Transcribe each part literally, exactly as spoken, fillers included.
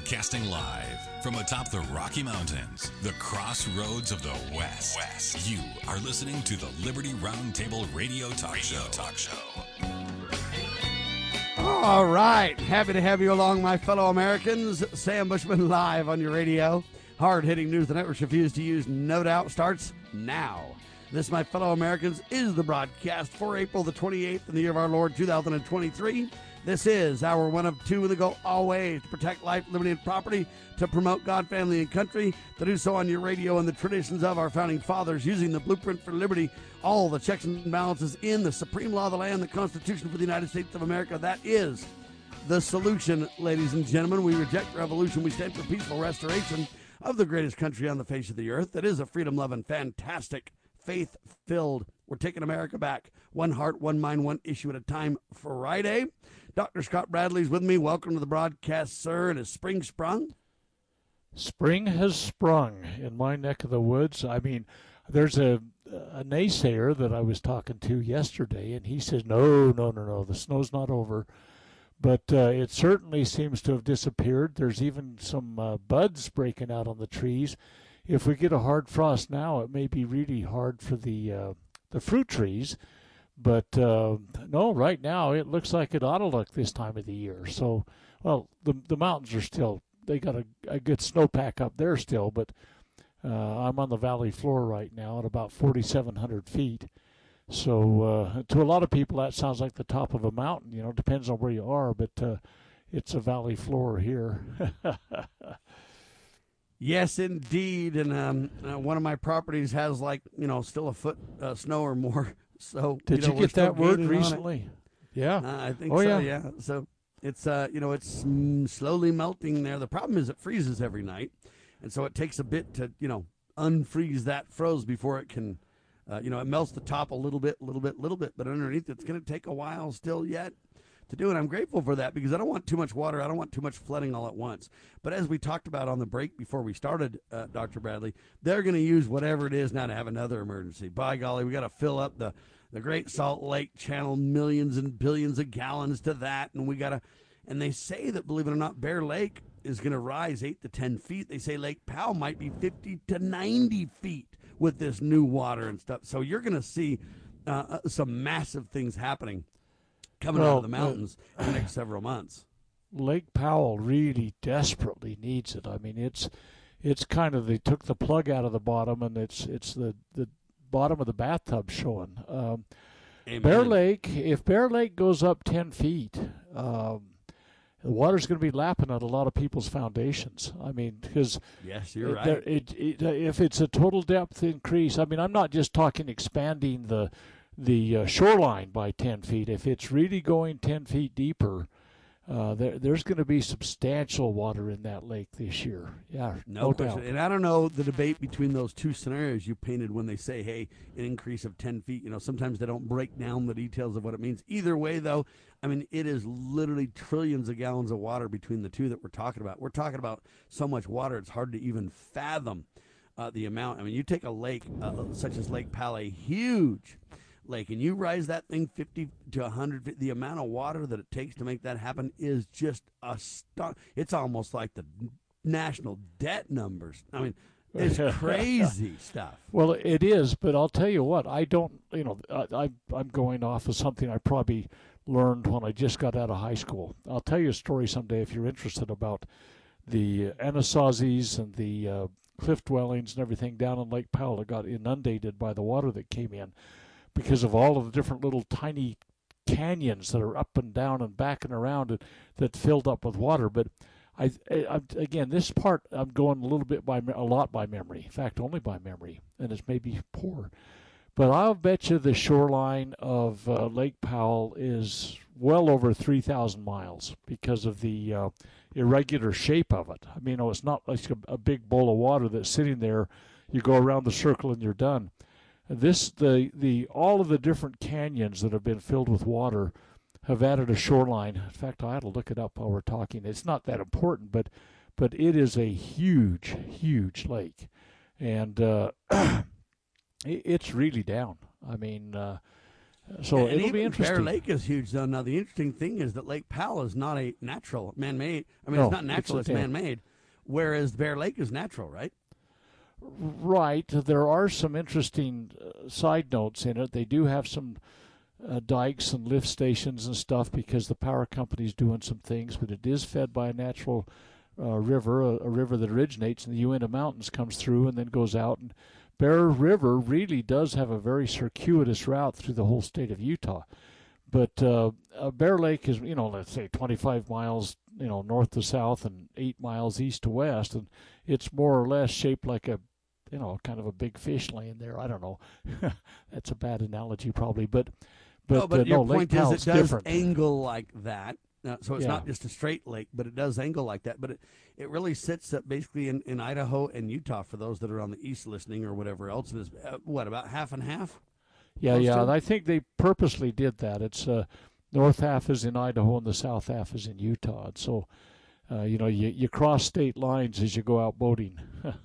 Broadcasting live from atop the Rocky Mountains, the crossroads of the West. West. You are listening to the Liberty Roundtable Radio Talk Radio Show. Talk Show. All right. Happy to have you along, my fellow Americans. Sam Bushman live on your radio. Hard-hitting news the networks refuse to use, no doubt, starts now. This, my fellow Americans, is the broadcast for April the twenty-eighth in the year of our Lord, two thousand twenty-three. This is our one of two in the go always to protect life, liberty, and property, to promote God, family, and country, to do so on your radio and the traditions of our founding fathers, using the blueprint for liberty, all the checks and balances in the supreme law of the land, the Constitution for the United States of America. That is the solution, ladies and gentlemen. We reject revolution. We stand for peaceful restoration of the greatest country on the face of the earth. That is a freedom-loving, fantastic, faith-filled, we're taking America back, one heart, one mind, one issue at a time Friday. Doctor Scott Bradley's with me. Welcome to the broadcast, sir. And is spring sprung? Spring has sprung in my neck of the woods. I mean, there's a, a naysayer that I was talking to yesterday, and he says, no, no, no, no, the snow's not over. But uh, it certainly seems to have disappeared. There's even some uh, buds breaking out on the trees. If we get a hard frost now, it may be really hard for the uh, the fruit trees. But uh, no, right now it looks like it ought to look this time of the year. So, well, the the mountains are still, they got a, a good snowpack up there still, but uh, I'm on the valley floor right now at about forty-seven hundred feet. So uh, to a lot of people that sounds like the top of a mountain, you know, depends on where you are, but uh, it's a valley floor here. Yes, indeed. And um, uh, one of my properties has, like, you know, still a foot uh, snow or more. So did you, know, you get that word gaining recently? Yeah, uh, I think oh, so. yeah. Yeah. So it's uh, you know, it's mm, slowly melting there. The problem is it freezes every night, and so it takes a bit to, you know, unfreeze that froze before it can, uh, you know, it melts the top a little bit, little bit, little bit, but underneath it's going to take a while still yet to do it. I'm grateful for that because I don't want too much water. I don't want too much flooding all at once. But as we talked about on the break before we started, uh, Doctor Bradley, they're going to use whatever it is now to have another emergency. By golly, we got to fill up the, the Great Salt Lake Channel, millions and billions of gallons to that. And we got to, and they say that, believe it or not, Bear Lake is going to rise eight to ten feet. They say Lake Powell might be fifty to ninety feet with this new water and stuff. So you're going to see uh, some massive things happening coming well, out of the mountains uh, in the next several months. Lake Powell really desperately needs it. I mean, it's it's kind of, they took the plug out of the bottom, and it's it's the, the bottom of the bathtub showing. Um, Bear Lake, if Bear Lake goes up ten feet, um, the water's going to be lapping at a lot of people's foundations. I mean, because yes, you're it, right. It, it, if it's a total depth increase, I mean, I'm not just talking expanding the the uh, shoreline by ten feet. If it's really going ten feet deeper, uh, there, there's going to be substantial water in that lake this year. Yeah, no, no question. doubt. And I don't know the debate between those two scenarios you painted when they say, hey, an increase of ten feet. You know, sometimes they don't break down the details of what it means. Either way, though, I mean, it is literally trillions of gallons of water between the two that we're talking about. We're talking about so much water, it's hard to even fathom uh, the amount. I mean, you take a lake uh, such as Lake Powell, huge lake, and you rise that thing fifty to one hundred, the amount of water that it takes to make that happen is just astonishing. It's almost like the national debt numbers. I mean, it's crazy stuff. Well, it is, but I'll tell you what, I don't, you know, I, I, I'm going off of something I probably learned when I just got out of high school. I'll tell you a story someday if you're interested about the Anasazis and the uh, cliff dwellings and everything down in Lake Powell that got inundated by the water that came in, because of all of the different little tiny canyons that are up and down and back and around it that filled up with water. But I, I again, this part I'm going a little bit by a lot by memory. In fact, only by memory, and it's maybe poor. But I'll bet you the shoreline of uh, Lake Powell is well over three thousand miles because of the uh, irregular shape of it. I mean, you know, it's not like a, a big bowl of water that's sitting there. You go around the circle and you're done. This the the all of the different canyons that have been filled with water have added a shoreline. In fact, I had to look it up while we're talking. It's not that important, but but it is a huge, huge lake, and uh, it, it's really down. I mean, uh, So and it'll even be interesting. Bear Lake is huge, though. Now, the interesting thing is that Lake Powell is not a natural, man-made. I mean, No, it's not natural, it's it's, a dam. man-made. Whereas Bear Lake is natural, right? Right. There are some interesting uh, side notes in it. They do have some uh, dikes and lift stations and stuff because the power company's doing some things, but it is fed by a natural uh, river, a, a river that originates in the Uinta Mountains, comes through and then goes out. And Bear River really does have a very circuitous route through the whole state of Utah. But uh, uh, Bear Lake is, you know, let's say twenty-five miles, you know, north to south and eight miles east to west, and it's more or less shaped like a, you know, kind of a big fish laying there. I don't know. That's a bad analogy, probably, but but, no, but uh, your no, Lake point is Powell's it does different. angle like that. Uh, so it's Yeah. not just a straight lake, but it does angle like that. But it, it really sits up basically in, in Idaho and Utah for those that are on the east listening or whatever else. And is uh, what, about half and half? Yeah, Close yeah. to? And I think they purposely did that. It's uh, north half is in Idaho and the south half is in Utah. And so, uh, you know, you, you cross state lines as you go out boating.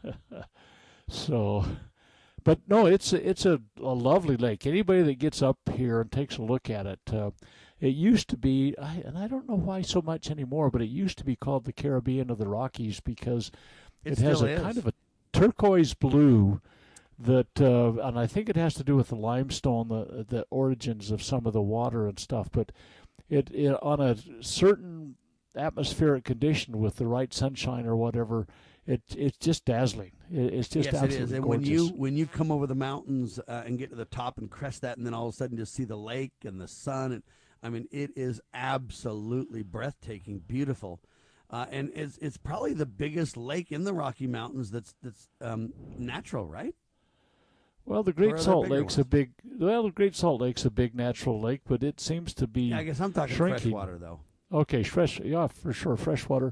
So, but no, it's a, it's a, a lovely lake. Anybody that gets up here and takes a look at it, uh, it used to be, I, and I don't know why so much anymore, but it used to be called the Caribbean of the Rockies because It it, has still a is. kind of a turquoise blue that, uh, and I think it has to do with the limestone, the the origins of some of the water and stuff. But it, it on a certain atmospheric condition with the right sunshine or whatever, it it's just dazzling. It, it's just yes, it absolutely is. And gorgeous. when you when you come over the mountains uh, and get to the top and crest that, and then all of a sudden just see the lake and the sun, and I mean, it is absolutely breathtaking, beautiful. Uh, and it's it's probably the biggest lake in the Rocky Mountains that's that's um, natural, right? Well, the Or are Great there Salt bigger Lake's a ones? big. Well, the Great Salt Lake's a big natural lake, but it seems to be Yeah, I guess I'm talking shrinking. freshwater though. Okay, fresh. Yeah, for sure, freshwater.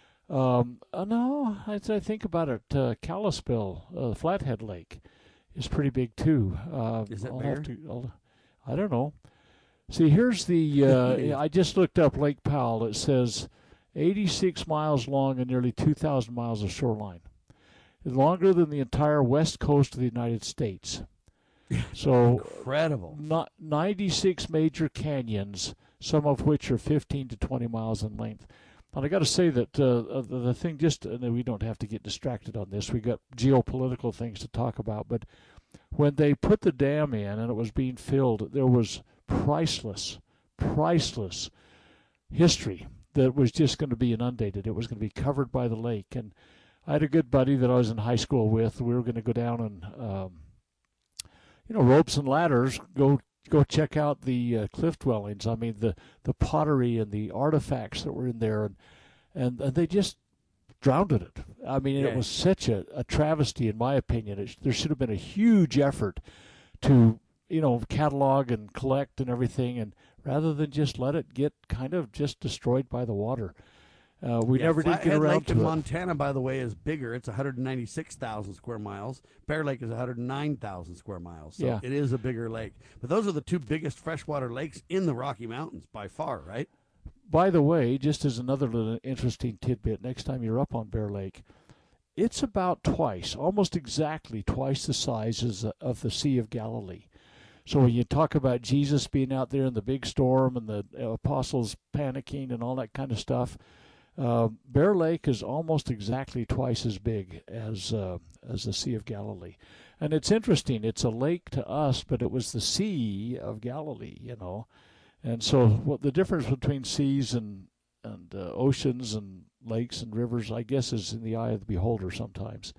Um, uh, no, as I think about it, uh, Kalispell, uh, Flathead Lake, is pretty big too. Uh, Is it I'll bigger? have to. I'll, I don't know. See, here's the. Uh, I just looked up Lake Powell. It says eighty-six miles long and nearly two thousand miles of shoreline. Longer than the entire west coast of the United States. So, Incredible. not ninety-six major canyons, some of which are fifteen to twenty miles in length. And I got to say that uh, the, the thing, just and we don't have to get distracted on this. We got geopolitical things to talk about, but when they put the dam in and it was being filled, there was priceless, priceless history that was just going to be inundated. It was going to be covered by the lake. And I had a good buddy that I was in high school with. We were going to go down and, um, you know, ropes and ladders, go go check out the uh, cliff dwellings. I mean, the, the pottery and the artifacts that were in there, and and, and they just drowned in it. I mean, Yeah. it was such a, a travesty, in my opinion. It, there should have been a huge effort to, you know, catalog and collect and everything, and rather than just let it get kind of just destroyed by the water. Uh, we Yeah, never did get Flathead around Lake to in it. Montana, by the way, is bigger. It's one hundred ninety-six thousand square miles. Bear Lake is one hundred nine thousand square miles. So Yeah. it is a bigger lake. But those are the two biggest freshwater lakes in the Rocky Mountains by far, right? By the way, just as another little interesting tidbit, next time you're up on Bear Lake, it's about twice, almost exactly twice the size as, of the Sea of Galilee. So when you talk about Jesus being out there in the big storm and the apostles panicking and all that kind of stuff, uh, Bear Lake is almost exactly twice as big as uh, as the Sea of Galilee. And it's interesting. It's a lake to us, but it was the Sea of Galilee, you know. And so what the difference between seas and, and uh, oceans and lakes and rivers, I guess, is in the eye of the beholder sometimes.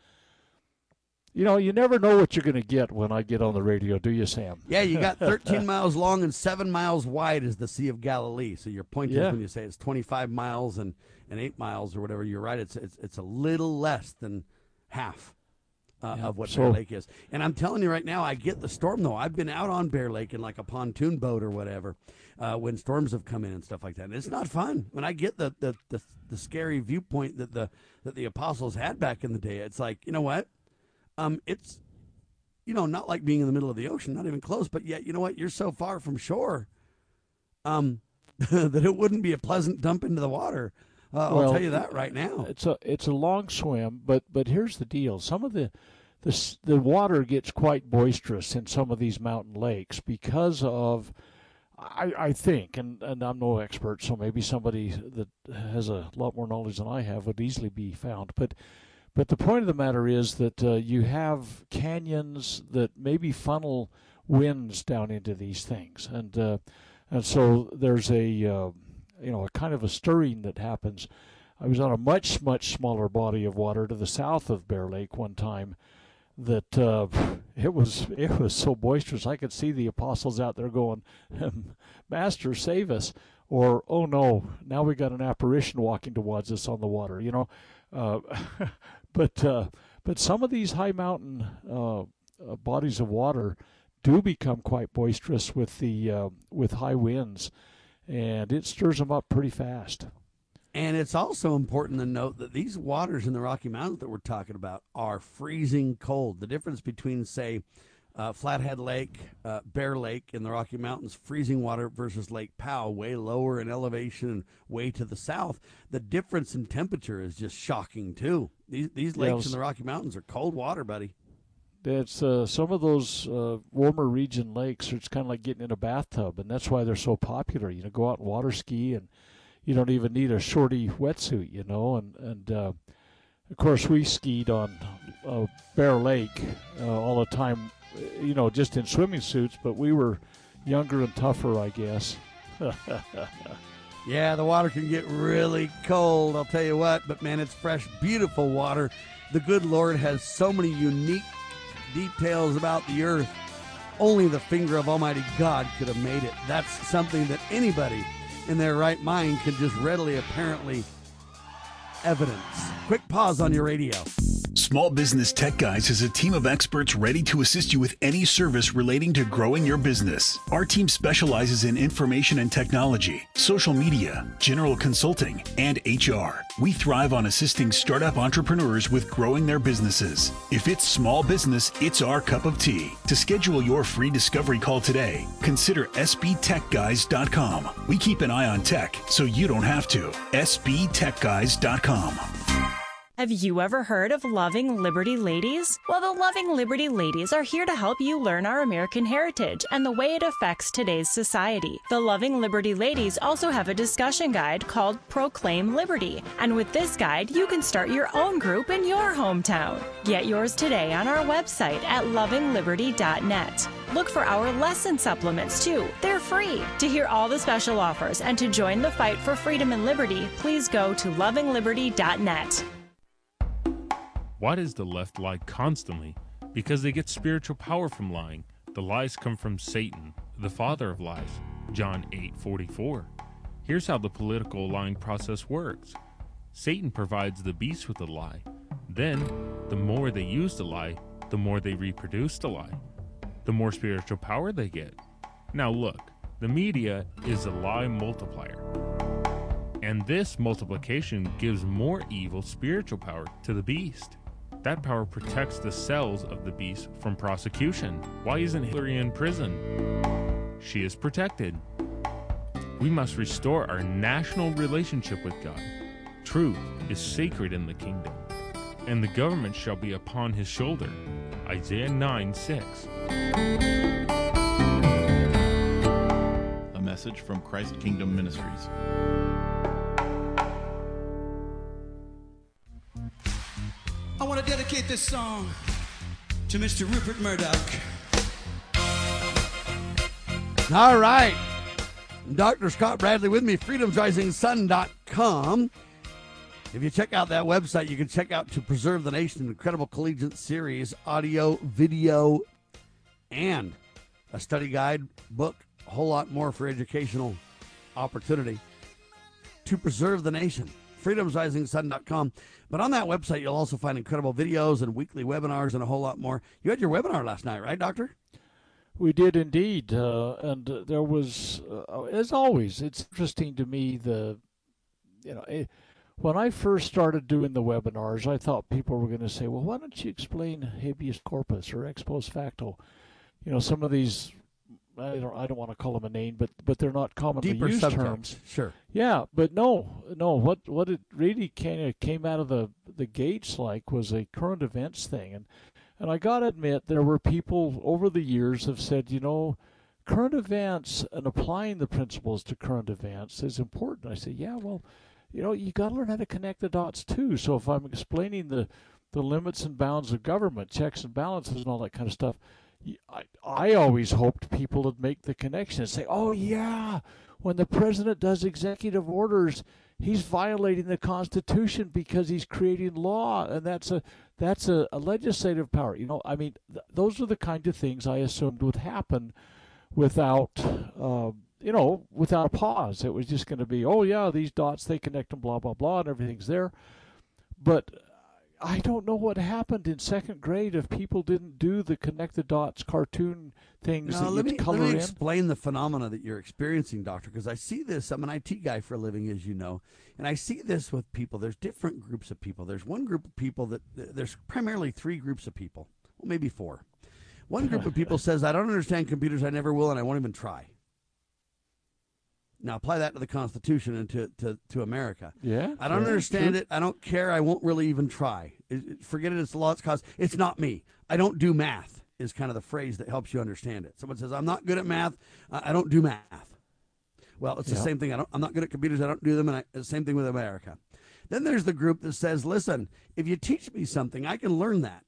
You know, you never know what you're going to get when I get on the radio, do you, Sam? Yeah, you got thirteen miles long and seven miles wide is the Sea of Galilee. So your point Yeah. is when you say it's twenty-five miles and, and eight miles or whatever, you're right. It's it's, it's a little less than half uh, Yeah. of what So- Bear Lake is. And I'm telling you right now, I get the storm, though. I've been out on Bear Lake in like a pontoon boat or whatever uh, when storms have come in and stuff like that. And it's not fun. When I get the, the, the, the scary viewpoint that the, that the apostles had back in the day, it's like, you know what? Um, it's, you know, not like being in the middle of the ocean, not even close, but yet, you know what? You're so far from shore um, that it wouldn't be a pleasant dump into the water. Uh, I'll Well, tell you that right now. It's a it's a long swim, but but here's the deal. Some of the this, the water gets quite boisterous in some of these mountain lakes because of, I, I think, and, and I'm no expert, so maybe somebody that has a lot more knowledge than I have would easily be found. But but the point of the matter is that uh, you have canyons that maybe funnel winds down into these things, and uh, and so there's a uh, you know a kind of a stirring that happens. I was on a much much smaller body of water to the south of Bear Lake one time. That uh, it was it was so boisterous. I could see the apostles out there going, "Master, save us!" Or, "Oh no, now we got an apparition walking towards us on the water." You know, uh, but uh, but some of these high mountain uh, uh, bodies of water do become quite boisterous with the uh, with high winds, and it stirs them up pretty fast. And it's also important to note that these waters in the Rocky Mountains that we're talking about are freezing cold. The difference between, say, uh, Flathead Lake, uh, Bear Lake in the Rocky Mountains, freezing water, versus Lake Powell, way lower in elevation and way to the south, the difference in temperature is just shocking, too. These, these lakes Yes. in the Rocky Mountains are cold water, buddy. It's uh, some of those uh, warmer region lakes. It's kind of like getting in a bathtub, and that's why they're so popular. You know, go out and water ski, and you don't even need a shorty wetsuit, you know. And, and uh, of course, we skied on uh, Bear Lake uh, all the time, you know, just in swimming suits, but we were younger and tougher, I guess. Yeah, the water can get really cold, I'll tell you what, but man, it's fresh, beautiful water. The good Lord has so many unique details about the earth. Only the finger of Almighty God could have made it. That's something that anybody in their right mind can just readily, apparently, evidence. Quick pause on your radio. Small Business Tech Guys is a team of experts ready to assist you with any service relating to growing your business. Our team specializes in information and technology, social media, general consulting, and H R. We thrive on assisting startup entrepreneurs with growing their businesses. If it's small business, it's our cup of tea. To schedule your free discovery call today, consider S B tech guys dot com. We keep an eye on tech so you don't have to. S B tech guys dot com. Have you ever heard of Loving Liberty Ladies? Well, the Loving Liberty Ladies are here to help you learn our American heritage and the way it affects today's society. The Loving Liberty Ladies also have a discussion guide called Proclaim Liberty. And with this guide, you can start your own group in your hometown. Get yours today on our website at loving liberty dot net. Look for our lesson supplements, too. They're free. To hear all the special offers and to join the fight for freedom and liberty, please go to loving liberty dot net. Why does the left lie constantly? Because they get spiritual power from lying. The lies come from Satan, the father of lies. John eight forty-four. Here's how the political lying process works. Satan provides the beast with a lie. Then, the more they use the lie, the more they reproduce the lie. The more spiritual power they get. Now look, the media is a lie multiplier. And this multiplication gives more evil spiritual power to the beast. That power protects the cells of the beast from prosecution. Why isn't Hillary in prison? She is protected. We must restore our national relationship with God. Truth is sacred in the kingdom, and the government shall be upon his shoulder. Isaiah nine six. A message from Christ Kingdom Ministries. I want to dedicate this song to Mister Rupert Murdoch. All right. Doctor Scott Bradley with me, freedoms rising sun dot com. If you check out that website, you can check out To Preserve the Nation, an incredible collegiate series, audio, video, and a study guide, book, a whole lot more for educational opportunity. To Preserve the Nation, freedoms rising sun dot com. But on that website, you'll also find incredible videos and weekly webinars and a whole lot more. You had your webinar last night, right, Doctor? We did indeed, uh, and uh, there was, uh, as always, it's interesting to me, the, you know, it, when I first started doing the webinars, I thought people were going to say, well, why don't you explain habeas corpus or ex post facto? You know, some of these, I don't, I don't want to call them a name, but but they're not commonly Deeper used subtext. terms. Sure. Yeah, but no, no. What what it really kind of came out of the the gates like was a current events thing, and And I got to admit, there were people over the years have said, you know, current events and applying the principles to current events is important. I say, yeah, well, you know, you got to learn how to connect the dots too. So if I'm explaining the, the limits and bounds of government, checks and balances and all that kind of stuff, I, I always hoped people would make the connection and say, oh, yeah, when the president does executive orders, he's violating the Constitution because he's creating law, and that's a that's a, a legislative power. You know, I mean, th- those are the kind of things I assumed would happen without, uh, you know, without a pause. It was just going to be, oh, yeah, these dots, they connect them, blah, blah, blah, and everything's there. But I don't know what happened in second grade if people didn't do the connect the dots cartoon things Now, that let you me, color let me in. explain the phenomena that you're experiencing, Doctor, because I see this. I'm an I T guy for a living, as you know, and I see this with people. There's different groups of people. There's one group of people that, there's primarily three groups of people, well, maybe four. One group of people says, I don't understand computers, I never will, and I won't even try. Now, apply that to the Constitution and to, to, to America. Yeah. I don't yeah, understand true. it. I don't care. I won't really even try. It, it- forget it. It's the law. It's cause. It's not me. I don't do math is kind of the phrase that helps you understand it. Someone says, I'm not good at math. I, I don't do math. Well, it's Yeah. the same thing. I don't, I'm not good at computers. I don't do them. And I, the same thing with America. Then there's the group that says, listen, if you teach me something, I can learn that.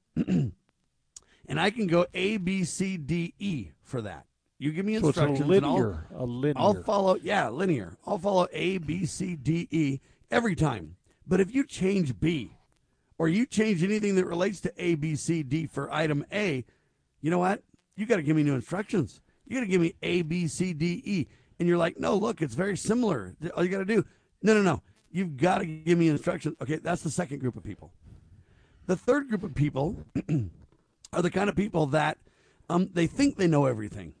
And I can go A, B, C, D, E for that. You give me So it's a instructions and I'll, linear, a linear. I'll follow, yeah, linear. I'll follow A, B, C, D, E every time. But if you change B or you change anything that relates to A, B, C, D for item A, you know what? You got to give me new instructions. You got to give me A, B, C, D, E. And you're like, no, look, it's very similar. All you got to do, no, no, no. You've got to give me instructions. Okay, that's the second group of people. The third group of people are the kind of people that um, they think they know everything.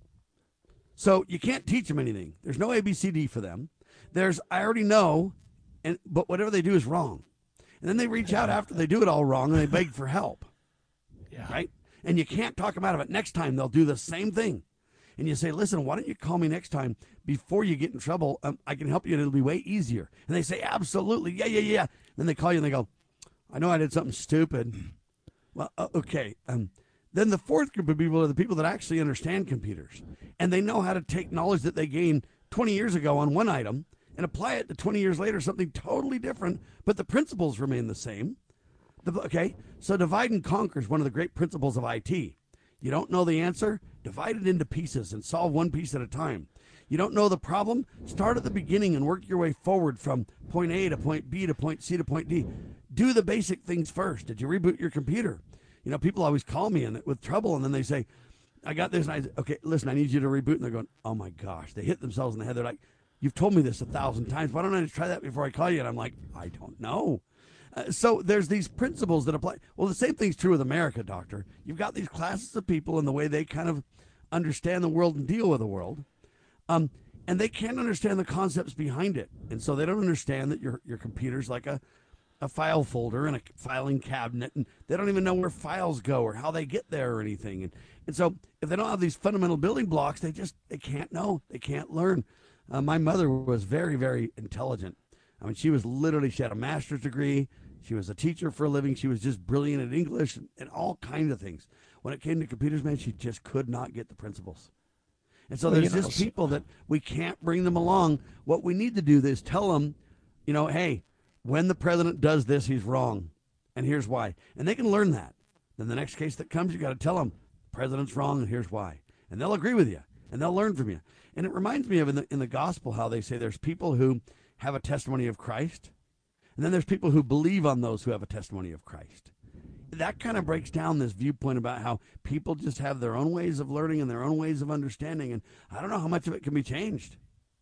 So you can't teach them anything. There's no A B C D for them. There's I already know, and but whatever they do is wrong. And then they reach out after they do it all wrong and they beg for help. Yeah. Right? And you can't talk them out of it. Next time they'll do the same thing. And you say, listen, why don't you call me next time before you get in trouble? Um, I can help you and it'll be way easier. And they say, absolutely. Yeah, yeah, yeah. Then they call you and they go, I know I did something stupid. Well, uh, okay. Um, Then the fourth group of people are the people that actually understand computers. And they know how to take knowledge that they gained twenty years ago on one item and apply it to twenty years later, something totally different, but the principles remain the same. The, okay, so divide and conquer is one of the great principles of I T. You don't know the answer? Divide it into pieces and solve one piece at a time. You don't know the problem? Start at the beginning and work your way forward from point A to point B to point C to point D. Do the basic things first. Did you reboot your computer? You know, people always call me and with trouble, and then they say, I got this, and I say, okay, listen, I need you to reboot. And they're going, oh, my gosh. They hit themselves in the head. They're like, you've told me this a thousand times. Why don't I just try that before I call you? And I'm like, I don't know. Uh, so there's these principles that apply. Well, the same thing's true with America, Doctor. You've got these classes of people and the way they kind of understand the world and deal with the world. Um, and they can't understand the concepts behind it. And so they don't understand that your your computer's like a, a file folder and a filing cabinet, and they don't even know where files go or how they get there or anything. And and so if they don't have these fundamental building blocks, they just they can't know. They can't learn. Uh, my mother was very, very intelligent. I mean, she was literally, she had a master's degree. She was a teacher for a living. She was just brilliant at English and, and all kinds of things. When it came to computers, man, she just could not get the principles. And so Well, there's you know, just people that we can't bring them along. What we need to do is tell them, you know, hey, when the president does this, he's wrong. And here's why. And they can learn that. Then the next case that comes, you got to tell them, the president's wrong and here's why. And they'll agree with you and they'll learn from you. And it reminds me of in the, in the gospel how they say there's people who have a testimony of Christ. And then there's people who believe on those who have a testimony of Christ. That kind of breaks down this viewpoint about how people just have their own ways of learning and their own ways of understanding. And I don't know how much of it can be changed.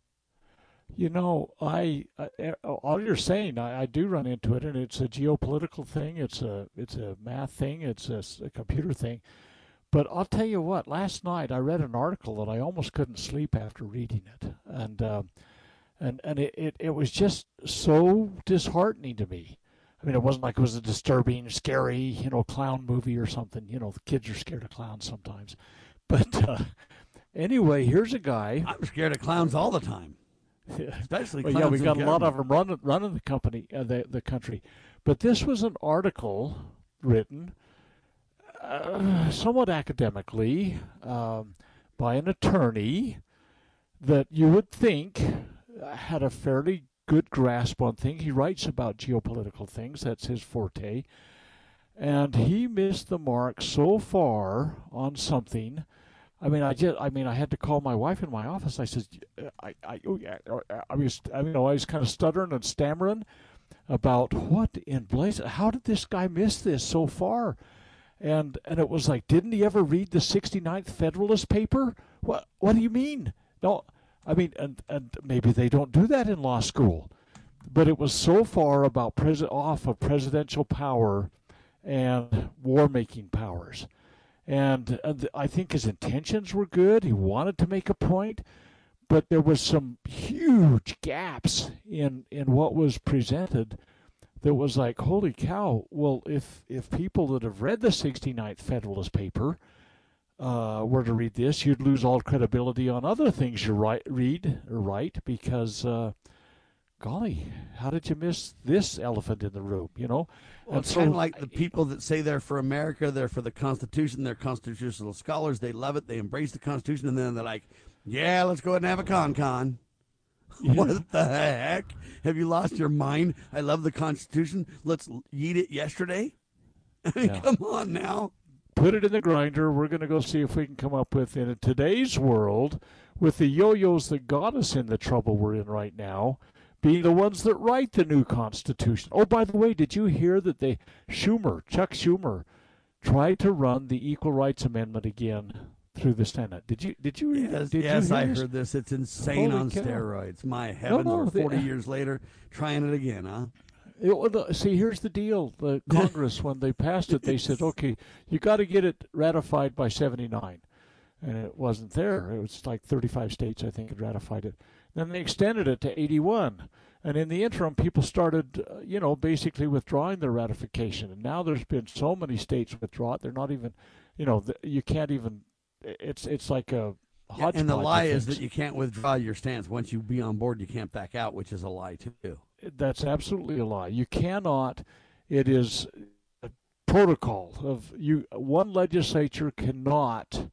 You know, I, I all you're saying, I, I do run into it, and it's a geopolitical thing. It's a it's a math thing. It's a, a computer thing. But I'll tell you what. Last night I read an article that I almost couldn't sleep after reading it, and uh, and and it, it it was just so disheartening to me. I mean, it wasn't like it was a disturbing, scary, you know, clown movie or something. You know, the kids are scared of clowns sometimes. But uh, anyway, here's a guy. I'm scared of clowns all the time. Especially well, clowns yeah, we got in a lot of government. them running running the company, uh, the the country. But this was an article written uh, somewhat academically um, by an attorney that you would think had a fairly good grasp on things. He writes about geopolitical things. That's his forte. And he missed the mark so far on something. I mean, I just, I mean, I had to call my wife in my office. I said, I, I, I was, I mean, I was kind of stuttering and stammering about what in blaze, how did this guy miss this so far? And and it was like, didn't he ever read the sixty-ninth Federalist paper? What What do you mean? No, I mean, and and maybe they don't do that in law school, but it was so far about pres- off of presidential power and war-making powers. And, and I think his intentions were good. He wanted to make a point, but there was some huge gaps in, in what was presented that was like, holy cow, well, if, if people that have read the sixty-ninth Federalist paper uh, were to read this, you'd lose all credibility on other things you write, read or write because, uh, golly, how did you miss this elephant in the room, you know? Well, it's so, kind of like the people that say they're for America, they're for the Constitution, they're constitutional scholars, they love it, they embrace the Constitution, and then they're like, yeah, let's go ahead and have a con-con. Yeah. What the heck? Have you lost your mind? I love the Constitution. Let's eat it yesterday? I mean, yeah. Come on now. Put it in the grinder. We're going to go see if we can come up with, in today's world, with the yo-yos that got us in the trouble we're in right now, being the ones that write the new Constitution. Oh, by the way, did you hear that they, Schumer, Chuck Schumer, tried to run the Equal Rights Amendment again through the Senate? Did you? Did you? Yes, did yes you I this? heard this. It's insane Holy on cow. steroids. My heavens, no, we're forty they, years later trying it again, huh? It, well, see, here's the deal. The Congress, when they passed it, they said, okay, you got to get it ratified by seventy-nine. And it wasn't there. It was like thirty-five states, I think, had ratified it. Then they extended it to eighty-one. And in the interim, people started, uh, you know, basically withdrawing their ratification. And now there's been so many states withdraw it. They're not even, you know, the, you can't even, it's it's like a hodgepodge. Yeah, and the lie is that you can't withdraw your stance. Once you be on board, you can't back out, which is a lie, too. That's absolutely a lie. You cannot, it is a protocol of you. One legislature cannot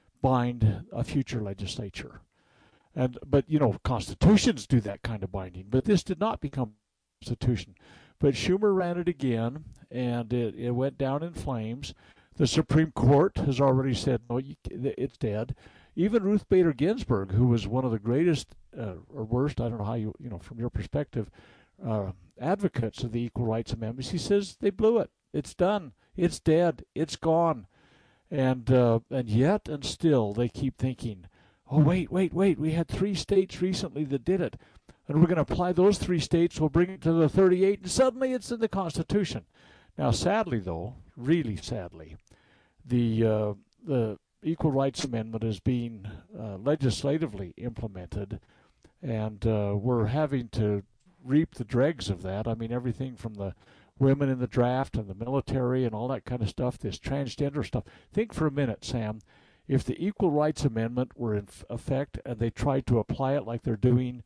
bind a future legislature. And but you know, constitutions do that kind of binding, but this did not become a constitution. But Schumer ran it again, and it, it went down in flames. The Supreme Court has already said no, you, it's dead. Even Ruth Bader Ginsburg, who was one of the greatest uh, or worst, I don't know how you you know from your perspective, uh, advocates of the Equal Rights Amendment, she says they blew it. It's done. It's dead. It's gone. And uh, and yet and still they keep thinking, oh, wait, wait, wait, we had three states recently that did it, and we're going to apply those three states, we'll bring it to the thirty-eight, and suddenly it's in the Constitution. Now, sadly, though, really sadly, the uh, the Equal Rights Amendment is being uh, legislatively implemented, and uh, we're having to reap the dregs of that. I mean, everything from the women in the draft and the military and all that kind of stuff, this transgender stuff. Think for a minute, Sam. If the Equal Rights Amendment were in effect and they tried to apply it like they're doing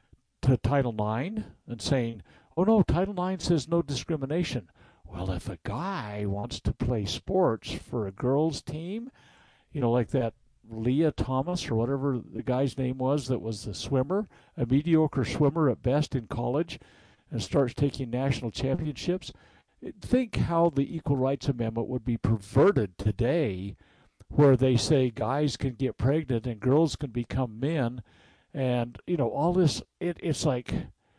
to Title nine and saying, oh no, Title nine says no discrimination. Well, if a guy wants to play sports for a girls' team, you know, like that Leah Thomas or whatever the guy's name was that was the swimmer, a mediocre swimmer at best in college, and starts taking national championships, think how the Equal Rights Amendment would be perverted today, where they say guys can get pregnant and girls can become men, and you know all this. It, it's like,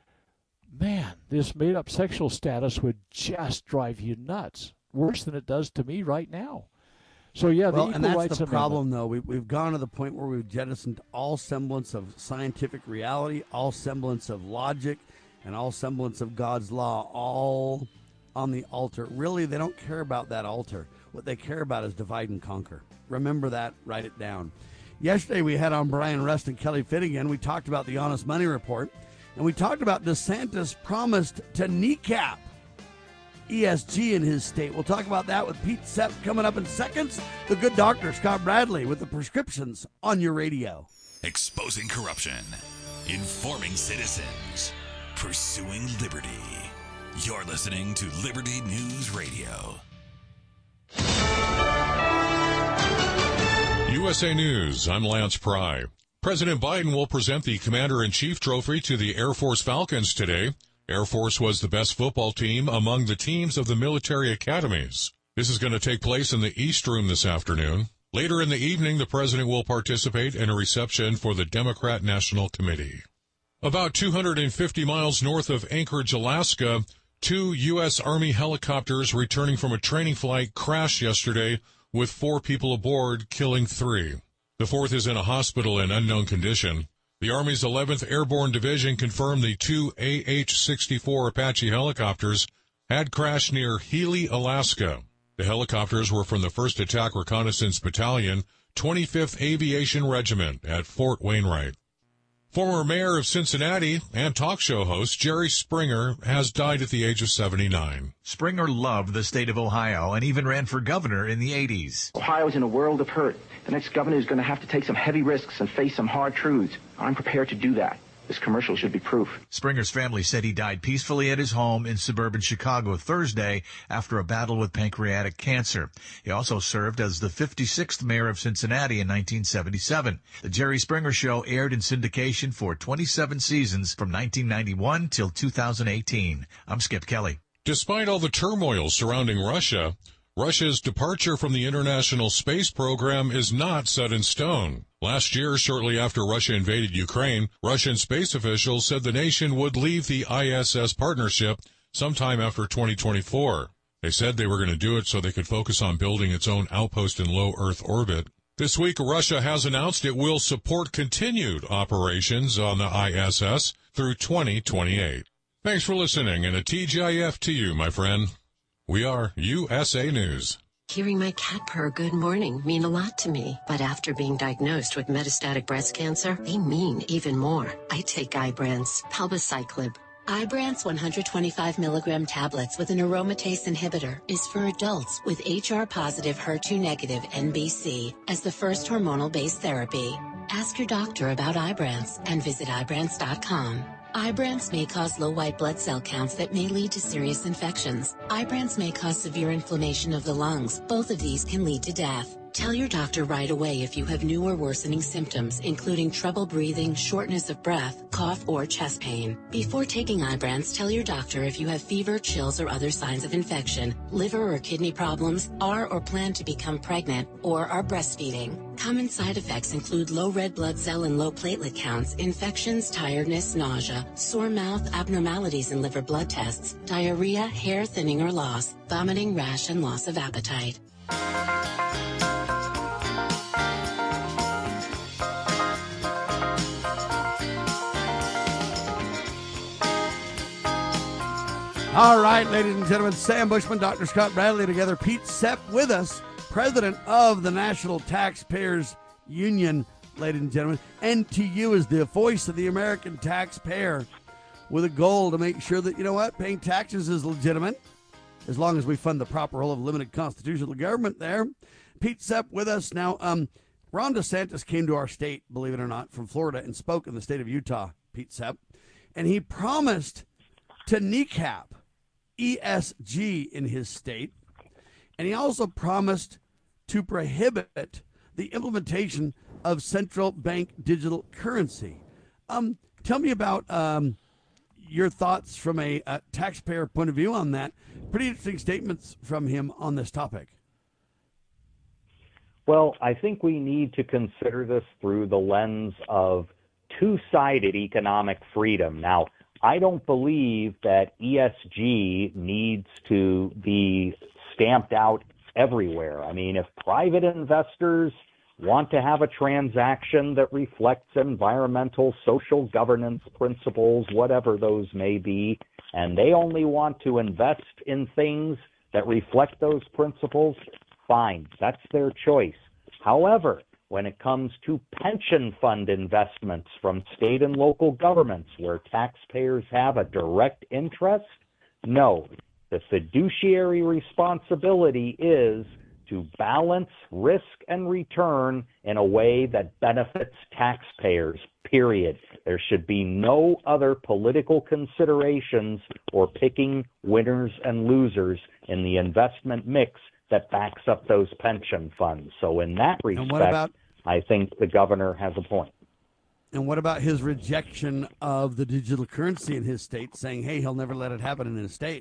man, this made-up sexual status would just drive you nuts, worse than it does to me right now. So yeah, the well, Equal and that's Rights the Amendment. problem, though. We, we've gone to the point where we've jettisoned all semblance of scientific reality, all semblance of logic, and all semblance of God's law, all on the altar. Really, they don't care about that altar. What they care about is divide and conquer. Remember that. Write it down. Yesterday, we had on Brian Rust and Kelly Finnegan. We talked about the Honest Money Report, and we talked about DeSantis promised to kneecap E S G in his state. We'll talk about that with Pete Sepp coming up in seconds. The good doctor, Scott Bradley, with the prescriptions on your radio. Exposing corruption, informing citizens, pursuing liberty. You're listening to Liberty News Radio. U S A News, I'm Lance Pry. President Biden will present the Commander-in-Chief Trophy to the Air Force Falcons today. Air Force was the best football team among the teams of the military academies. This is going to take place in the East Room this afternoon. Later in the evening, the president will participate in a reception for the Democrat National Committee. About two hundred fifty miles north of Anchorage, Alaska, two U S. Army helicopters returning from a training flight crashed yesterday with four people aboard, killing three. The fourth is in a hospital in unknown condition. The Army's eleventh Airborne Division confirmed the two A H sixty-four Apache helicopters had crashed near Healy, Alaska. The helicopters were from the first Attack Reconnaissance Battalion, twenty-fifth Aviation Regiment at Fort Wainwright. Former mayor of Cincinnati and talk show host Jerry Springer has died at the age of seventy-nine. Springer loved the state of Ohio and even ran for governor in the eighties. Ohio's in a world of hurt. The next governor is going to have to take some heavy risks and face some hard truths. I'm prepared to do that. This commercial should be proof. Springer's family said he died peacefully at his home in suburban Chicago Thursday after a battle with pancreatic cancer. He also served as the fifty-sixth mayor of Cincinnati in nineteen seventy-seven. The Jerry Springer Show aired in syndication for twenty-seven seasons from nineteen ninety-one till two thousand eighteen. I'm Skip Kelly. Despite all the turmoil surrounding Russia, Russia's departure from the International Space Program is not set in stone. Last year, shortly after Russia invaded Ukraine, Russian space officials said the nation would leave the I S S partnership sometime after twenty twenty-four. They said they were going to do it so they could focus on building its own outpost in low Earth orbit. This week, Russia has announced it will support continued operations on the I S S through twenty twenty-eight. Thanks for listening, and a T G I F to you, my friend. We are U S A News. Hearing my cat purr good morning mean a lot to me, but after being diagnosed with metastatic breast cancer, they mean even more. I take Ibrance, palbociclib. Ibrance one hundred twenty-five milligram tablets with an aromatase inhibitor is for adults with H R-positive, H E R two negative N B C as the first hormonal-based therapy. Ask your doctor about Ibrance and visit Ibrance dot com. Ibrance may cause low white blood cell counts that may lead to serious infections. Ibrance may cause severe inflammation of the lungs. Both of these can lead to death. Tell your doctor right away if you have new or worsening symptoms, including trouble breathing, shortness of breath, cough, or chest pain. Before taking Ibrance, tell your doctor if you have fever, chills, or other signs of infection, liver or kidney problems, are or plan to become pregnant, or are breastfeeding. Common side effects include low red blood cell and low platelet counts, infections, tiredness, nausea, sore mouth, abnormalities in liver blood tests, diarrhea, hair thinning or loss, vomiting, rash, and loss of appetite. All right, ladies and gentlemen, Sam Bushman, Doctor Scott Bradley together, Pete Sepp with us, president of the National Taxpayers Union, ladies and gentlemen. And to you as the voice of the American taxpayer with a goal to make sure that, you know what, paying taxes is legitimate as long as we fund the proper role of limited constitutional government there. Pete Sepp with us. Now, um, Ron DeSantis came to our state, believe it or not, from Florida and spoke in the state of Utah, Pete Sepp, and he promised to kneecap E S G in his state, and he also promised to prohibit the implementation of central bank digital currency. Um, tell me about um, your thoughts from a, a taxpayer point of view on that. Pretty interesting statements from him on this topic. Well, I think we need to consider this through the lens of two-sided economic freedom. Now, I don't believe that E S G needs to be stamped out everywhere. I mean, if private investors want to have a transaction that reflects environmental, social governance principles, whatever those may be, and they only want to invest in things that reflect those principles, fine, that's their choice. However, when it comes to pension fund investments from state and local governments where taxpayers have a direct interest, no. The fiduciary responsibility is to balance risk and return in a way that benefits taxpayers, period. There should be no other political considerations or picking winners and losers in the investment mix that backs up those pension funds. So in that respect, and what about I think the governor has a point. And what about his rejection of the digital currency in his state, saying, hey, he'll never let it happen in his state?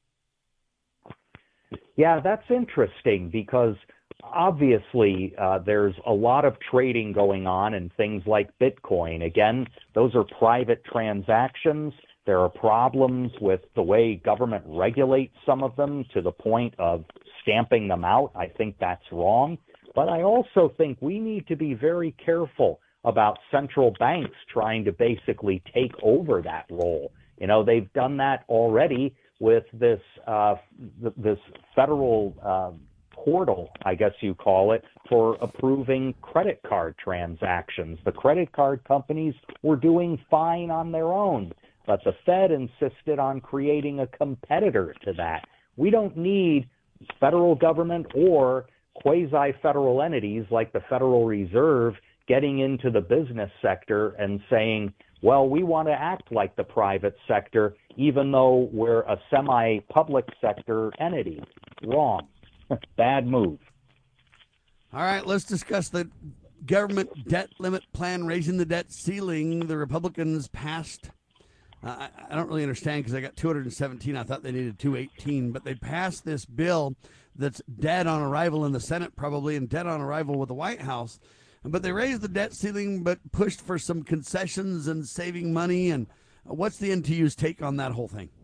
Yeah, that's interesting because obviously uh, there's a lot of trading going on in things like Bitcoin. Again, those are private transactions. There are problems with the way government regulates some of them to the point of stamping them out. I think that's wrong. But I also think we need to be very careful about central banks trying to basically take over that role. You know, they've done that already with this uh, th- this federal uh, portal, I guess you call it, for approving credit card transactions. The credit card companies were doing fine on their own, but the Fed insisted on creating a competitor to that. We don't need federal government or quasi-federal entities like the Federal Reserve getting into the business sector and saying, well, we want to act like the private sector, even though we're a semi-public sector entity. Wrong. Bad move. All right, let's discuss the government debt limit plan, raising the debt ceiling. The Republicans passed. Uh, I, I don't really understand because I got two hundred seventeen. I thought they needed two hundred eighteen, but they passed this bill that's dead on arrival in the Senate probably and dead on arrival with the White House. But they raised the debt ceiling but pushed for some concessions and saving money. And what's the N T U's take on that whole thing?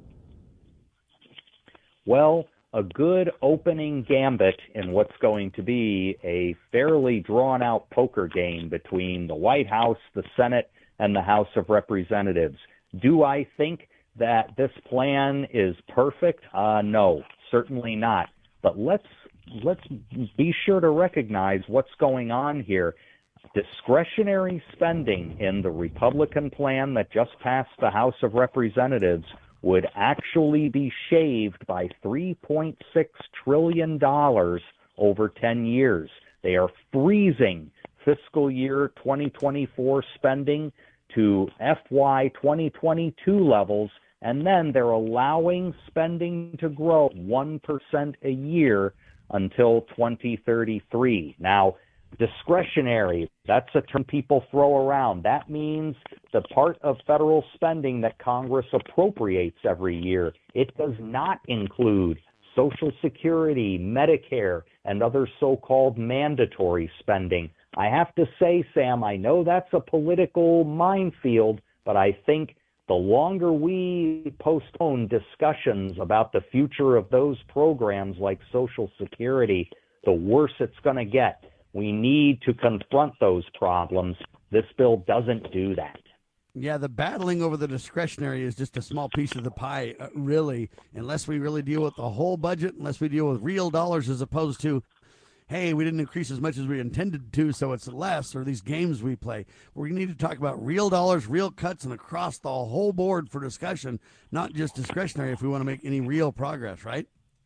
Well, a good opening gambit in what's going to be a fairly drawn-out poker game between the White House, the Senate, and the House of Representatives. Do I think that this plan is perfect? Uh, no, certainly not. But let's let's be sure to recognize what's going on here. Discretionary spending in the Republican plan that just passed the House of Representatives would actually be shaved by three point six trillion dollars over ten years. They are freezing fiscal year twenty twenty-four spending to F Y twenty twenty-two levels, and then they're allowing spending to grow one percent a year until twenty thirty-three. Now, discretionary, that's a term people throw around. That means the part of federal spending that Congress appropriates every year. It does not include Social Security, Medicare, and other so-called mandatory spending. I have to say, Sam, I know that's a political minefield, but I think the longer we postpone discussions about the future of those programs like Social Security, the worse it's going to get. We need to confront those problems. This bill doesn't do that. Yeah, the battling over the discretionary is just a small piece of the pie, uh, really, unless we really deal with the whole budget, unless we deal with real dollars as opposed to, hey, we didn't increase as much as we intended to, so it's less, or these games we play. We need to talk about real dollars, real cuts, and across the whole board for discussion, not just discretionary if we want to make any real progress, right?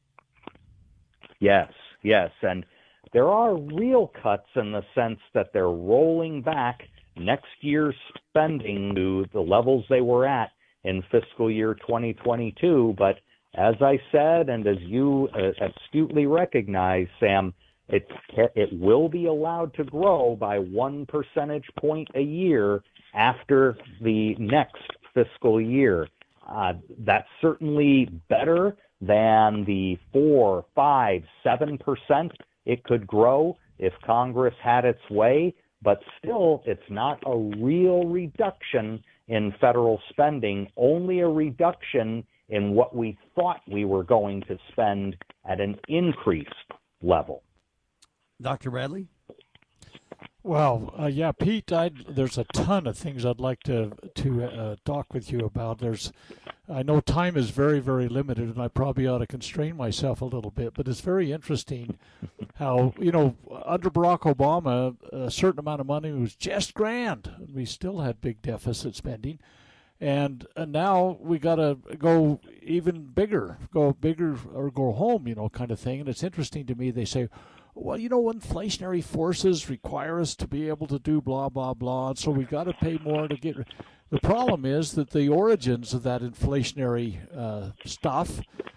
Yes, yes, and there are real cuts in the sense that they're rolling back next year's spending to the levels they were at in fiscal year twenty twenty-two. But as I said, and as you uh, astutely recognize, Sam, it, it will be allowed to grow by one percentage point a year after the next fiscal year. Uh, that's certainly better than the four, five, seven percent it could grow if Congress had its way, but still it's not a real reduction in federal spending, only a reduction in what we thought we were going to spend at an increased level. Doctor Bradley? Well, uh, yeah, Pete, I'd, there's a ton of things I'd like to to uh, talk with you about. There's, I know time is very, very limited, and I probably ought to constrain myself a little bit, but it's very interesting how, you know, under Barack Obama, a certain amount of money was just grand. We still had big deficit spending. And, and now we got to go even bigger, go bigger or go home, you know, kind of thing. And it's interesting to me, they say, well, you know, inflationary forces require us to be able to do blah, blah, blah, and so we got to pay more to get. The problem is that the origins of that inflationary uh, stuff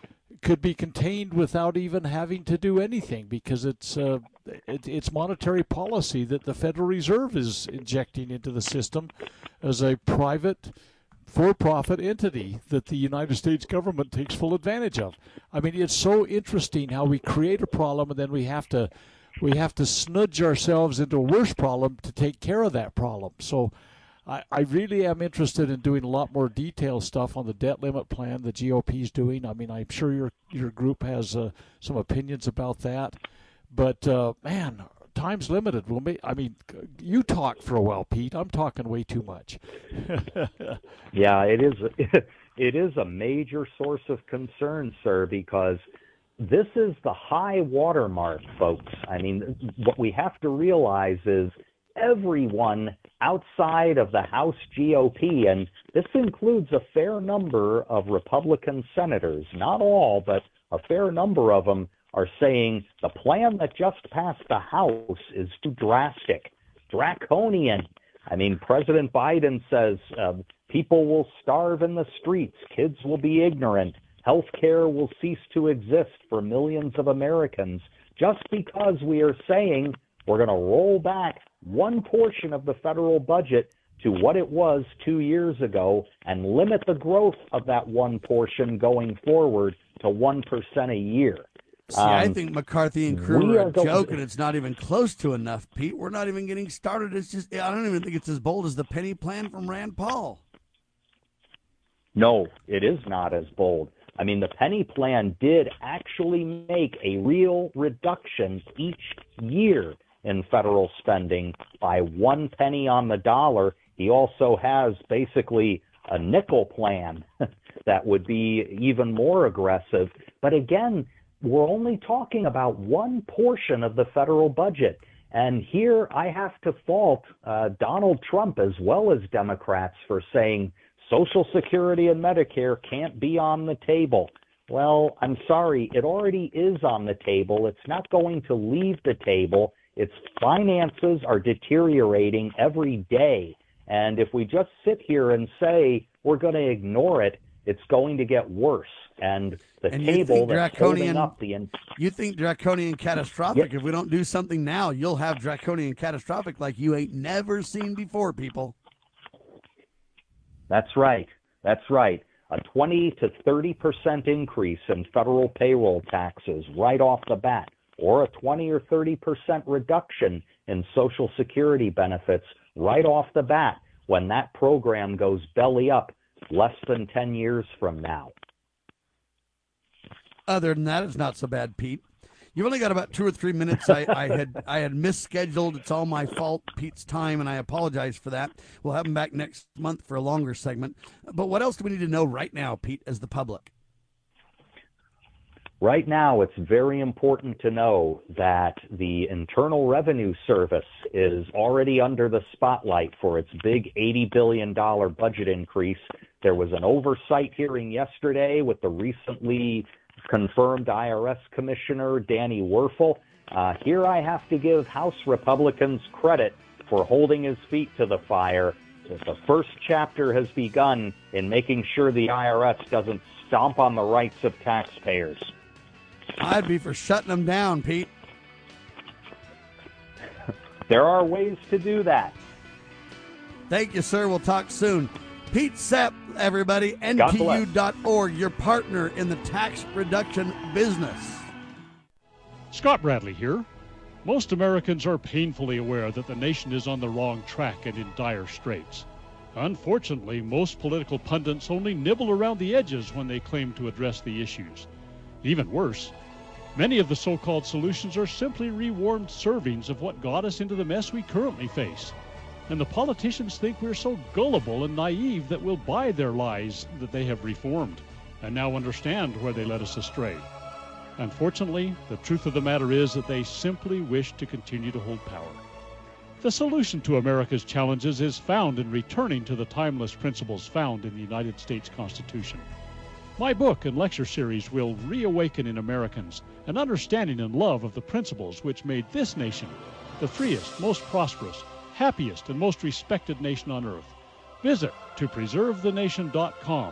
could be contained without even having to do anything because it's uh, it, it's monetary policy that the Federal Reserve is injecting into the system as a private for-profit entity that the United States government takes full advantage of. I mean, it's so interesting how we create a problem and then we have to we have to snudge ourselves into a worse problem to take care of that problem. So I, I really am interested in doing a lot more detailed stuff on the debt limit plan the G O P is doing. I mean, I'm sure your your group has uh, some opinions about that. But, uh, man, time's limited. We'll make, I mean, you talk for a while, Pete. I'm talking way too much. Yeah, it is. It is a major source of concern, sir, because this is the high watermark, folks. I mean, what we have to realize is everyone outside of the House G O P, and this includes a fair number of Republican senators, not all, but a fair number of them, are saying the plan that just passed the House is too drastic, draconian. I mean, President Biden says uh, people will starve in the streets, kids will be ignorant, health care will cease to exist for millions of Americans just because we are saying we're going to roll back one portion of the federal budget to what it was two years ago and limit the growth of that one portion going forward to one percent a year. See, um, I think McCarthy and crew are, are joking. It's not even close to enough, Pete. We're not even getting started. It's just, I don't even think it's as bold as the penny plan from Rand Paul. No, it is not as bold. I mean, the penny plan did actually make a real reduction each year in federal spending by one penny on the dollar. He also has basically a nickel plan that would be even more aggressive. But again, we're only talking about one portion of the federal budget. And here I have to fault uh, Donald Trump as well as Democrats for saying Social Security and Medicare can't be on the table. Well, I'm sorry, it already is on the table. It's not going to leave the table. Its finances are deteriorating every day. And if we just sit here and say we're going to ignore it, it's going to get worse. And the and table that's holding up the... In- you think draconian catastrophic. Yep. If we don't do something now, you'll have draconian catastrophic like you ain't never seen before, people. That's right. That's right. A twenty to thirty percent increase in federal payroll taxes right off the bat, or a twenty or thirty percent reduction in Social Security benefits right off the bat when that program goes belly up less than ten years from now. Other than that, it's not so bad, Pete. You've only got about two or three minutes. I, I had I had misscheduled. It's all my fault, Pete's time, and I apologize for that. We'll have him back next month for a longer segment. But what else do we need to know right now, Pete, as the public? Right now, it's very important to know that the Internal Revenue Service is already under the spotlight for its big eighty billion dollars budget increase. There was an oversight hearing yesterday with the recently confirmed I R S Commissioner Danny Werfel. Uh, here I have to give House Republicans credit for holding his feet to the fire. The first chapter has begun in making sure the I R S doesn't stomp on the rights of taxpayers. I'd be for shutting them down, Pete. There are ways to do that. Thank you, sir. We'll talk soon. Pete Sepp, everybody, N T U dot org, your partner in the tax reduction business. Scott Bradley here. Most Americans are painfully aware that the nation is on the wrong track and in dire straits. Unfortunately, most political pundits only nibble around the edges when they claim to address the issues. Even worse, many of the so-called solutions are simply rewarmed servings of what got us into the mess we currently face. And the politicians think we're so gullible and naive that we'll buy their lies that they have reformed and now understand where they led us astray. Unfortunately, the truth of the matter is that they simply wish to continue to hold power. The solution to America's challenges is found in returning to the timeless principles found in the United States Constitution. My book and lecture series will reawaken in Americans an understanding and love of the principles which made this nation the freest, most prosperous, happiest, and most respected nation on earth. Visit to preserve the nation dot com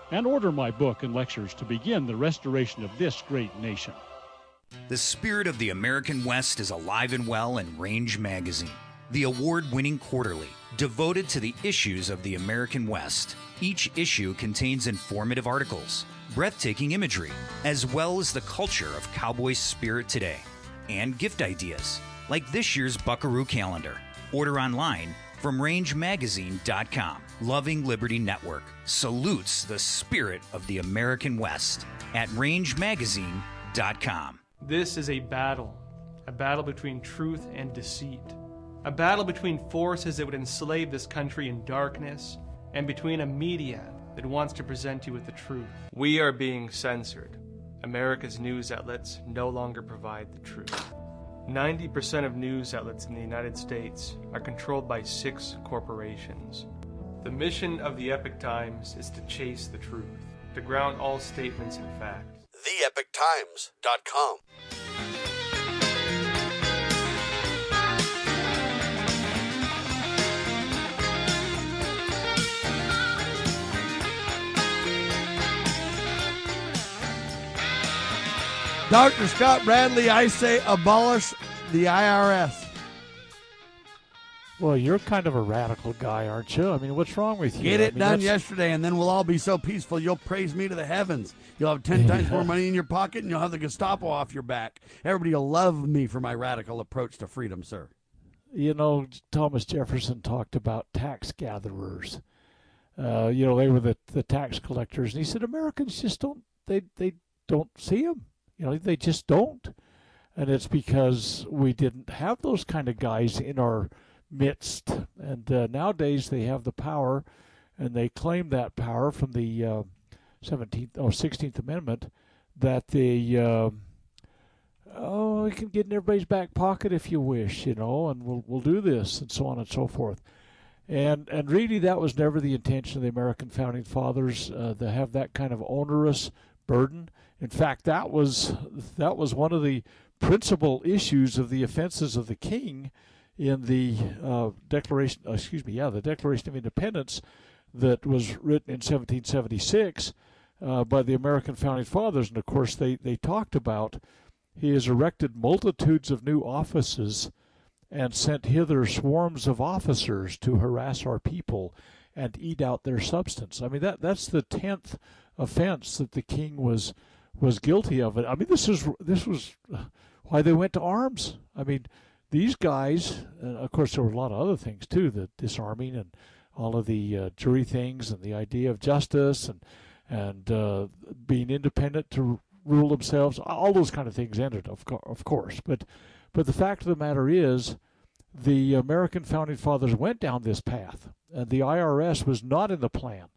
and order my book and lectures to begin the restoration of this great nation. The spirit of the American West is alive and well in Range Magazine, the award-winning quarterly devoted to the issues of the American West. Each issue contains informative articles, breathtaking imagery, as well as the culture of cowboy spirit today, and gift ideas, like this year's Buckaroo calendar. Order online from range magazine dot com. Loving Liberty Network salutes the spirit of the American West at range magazine dot com. This is a battle, a battle between truth and deceit, a battle between forces that would enslave this country in darkness and between a media that wants to present you with the truth. We are being censored. America's news outlets no longer provide the truth. ninety percent of news outlets in the United States are controlled by six corporations. The mission of the Epoch Times is to chase the truth, to ground all statements in fact. the epoch times dot com. Doctor Scott Bradley, I say abolish the I R S. Well, you're kind of a radical guy, aren't you? I mean, what's wrong with you? Get it I mean, done that's... yesterday, and then we'll all be so peaceful you'll praise me to the heavens. You'll have ten times more money in your pocket, and you'll have the Gestapo off your back. Everybody will love me for my radical approach to freedom, sir. You know, Thomas Jefferson talked about tax gatherers. Uh, you know, they were the, the tax collectors, and he said Americans just don't, they, they don't see them. You know, they just don't. And it's because we didn't have those kind of guys in our midst. And uh, nowadays they have the power, and they claim that power from the uh, seventeenth or sixteenth Amendment, that they, uh, oh, we can get in everybody's back pocket if you wish, you know, and we'll we'll do this, and so on and so forth. And and really that was never the intention of the American Founding Fathers, uh, to have that kind of onerous burden. In fact, that was that was one of the principal issues of the offenses of the king in the uh, Declaration, excuse me, yeah, the Declaration of Independence that was written in seventeen seventy-six uh, by the American Founding Fathers. And of course, they, they talked about he has erected multitudes of new offices and sent hither swarms of officers to harass our people and eat out their substance. I mean, that that's the tenth offense that the king was was guilty of it. I mean, this is this was why they went to arms. I mean, these guys, uh, of course, there were a lot of other things too, the disarming and all of the uh, jury things and the idea of justice and and uh, being independent to rule themselves. All those kind of things entered, of, co- of course. But but the fact of the matter is, the American Founding Fathers went down this path, and the I R S was not in the plan.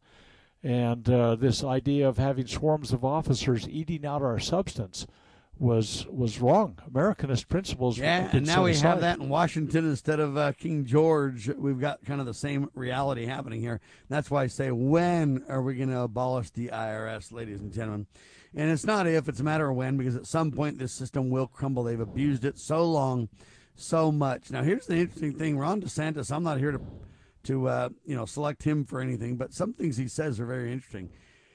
And uh, this idea of having swarms of officers eating out our substance was was wrong. Americanist principles. Yeah, and now we aside. have that in Washington instead of uh, King George. We've got kind of the same reality happening here. That's why I say, when are we going to abolish the I R S, ladies and gentlemen? And it's not if, it's a matter of when, because at some point this system will crumble. They've abused it so long, so much. Now, here's the interesting thing. Ron DeSantis, I'm not here to... to uh, you know, select him for anything, but some things he says are very interesting.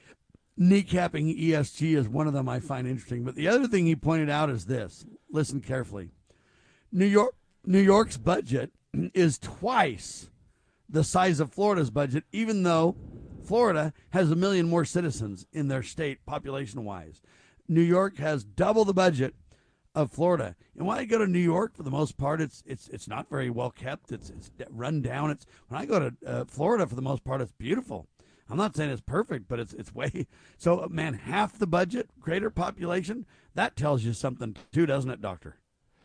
Kneecapping E S G is one of them I find interesting, but the other thing he pointed out is this. Listen carefully. New York, New York's budget is twice the size of Florida's budget, even though Florida has a million more citizens in their state population-wise. New York has double the budget of Florida. And when I go to New York, for the most part, it's it's it's not very well kept. It's it's run down. It's when I go to uh, Florida, for the most part, it's beautiful. I'm not saying it's perfect, but it's it's way so. Man, half the budget, greater population. That tells you something too, doesn't it, Doctor?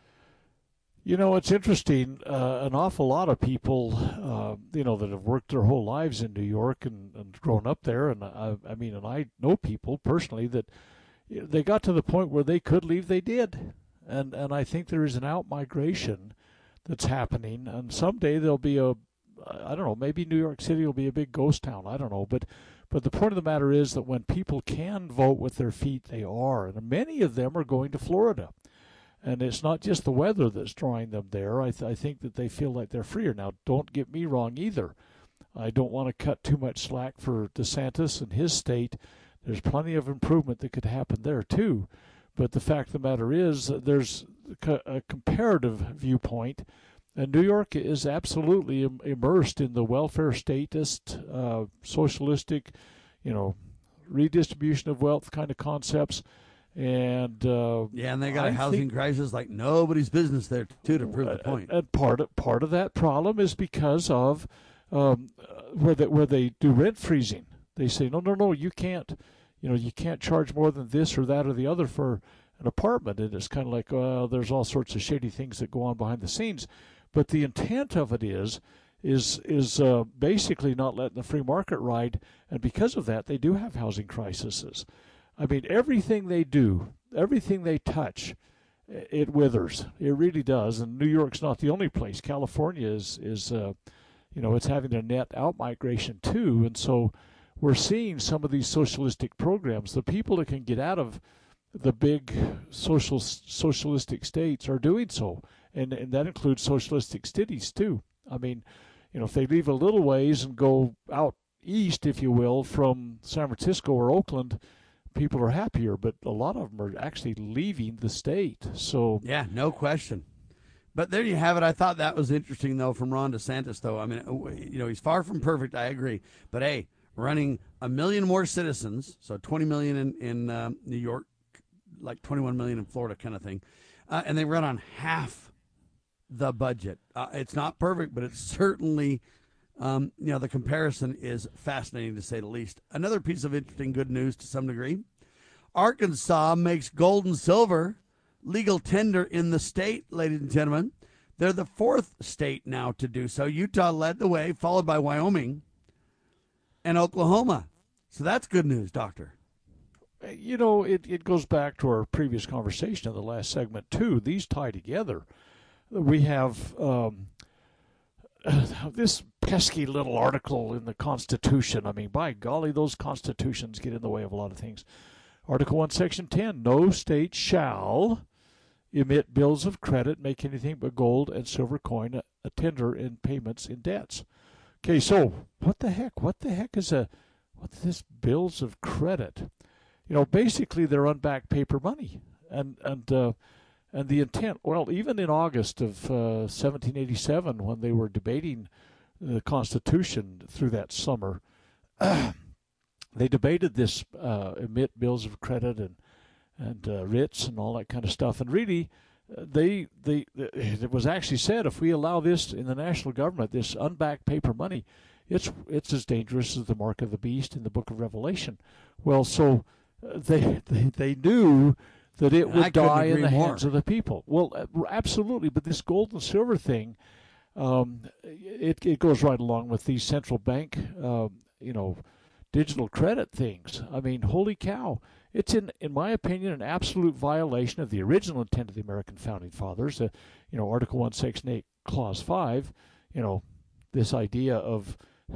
You know, it's interesting. Uh, an awful lot of people, uh, you know, that have worked their whole lives in New York and, and grown up there, and I, I mean, and I know people personally that they got to the point where they could leave. They did. And and I think there is an out-migration that's happening. And someday there'll be a, I don't know, maybe New York City will be a big ghost town. I don't know. But but the point of the matter is that when people can vote with their feet, they are. And many of them are going to Florida. And it's not just the weather that's drawing them there. I, th- I think that they feel like they're freer. Now, don't get me wrong either. I don't want to cut too much slack for DeSantis and his state. There's plenty of improvement that could happen there too. But the fact of the matter is, there's a comparative viewpoint, and New York is absolutely im- immersed in the welfare statist, uh, socialistic, you know, redistribution of wealth kind of concepts. And uh, yeah, and they got I a housing think, crisis like nobody's business there too, to prove the point. And part of, part of that problem is because of um, where they, where they do rent freezing. They say no, no, no, you can't, you know, you can't charge more than this or that or the other for an apartment. And it's kind of like, well, there's all sorts of shady things that go on behind the scenes. But the intent of it is, is is uh, basically not letting the free market ride, and because of that, they do have housing crises. I mean, everything they do, everything they touch, it withers. It really does. And New York's not the only place. California is, is uh, you know, it's having a net out-migration too. And so we're seeing some of these socialistic programs. The people that can get out of the big social socialistic states are doing so. And, and that includes socialistic cities too. I mean, you know, if they leave a little ways and go out east, if you will, from San Francisco or Oakland, people are happier, but a lot of them are actually leaving the state. So yeah, no question. But there you have it. I thought that was interesting, though, from Ron DeSantis, though. I mean, you know, he's far from perfect. I agree. But, hey, running a million more citizens, so twenty million in, in uh, New York, like twenty-one million in Florida kind of thing, uh, and they run on half the budget. Uh, it's not perfect, but it's certainly, um, you know, the comparison is fascinating to say the least. Another piece of interesting good news to some degree. Arkansas makes gold and silver legal tender in the state, ladies and gentlemen. They're the fourth state now to do so. Utah led the way, followed by Wyoming and Oklahoma. So that's good news, Doctor. You know, it, it goes back to our previous conversation in the last segment, too. These tie together. We have um, this pesky little article in the Constitution. I mean, by golly, those constitutions get in the way of a lot of things. Article one, Section ten, no state shall emit bills of credit, make anything but gold and silver coin a, a tender in payments in debts. Okay, so what the heck? What the heck is a, what's this bills of credit? You know, basically they're unbacked paper money. And, and, uh, And the intent, well, even in August of uh, seventeen eighty-seven, when they were debating the Constitution through that summer, they debated this uh, emit bills of credit and and uh, writs and all that kind of stuff. And really, uh, they they it was actually said, if we allow this in the national government, this unbacked paper money, it's it's as dangerous as the mark of the beast in the Book of Revelation. Well, so uh, they, they they knew that it would die in the more. hands of the people. Well, absolutely. But this gold and silver thing, um, it it goes right along with these central bank, uh, you know, digital credit things. I mean, holy cow! It's in in my opinion an absolute violation of the original intent of the American founding fathers. Uh, you know, Article One, Section Eight, Clause Five. You know, this idea of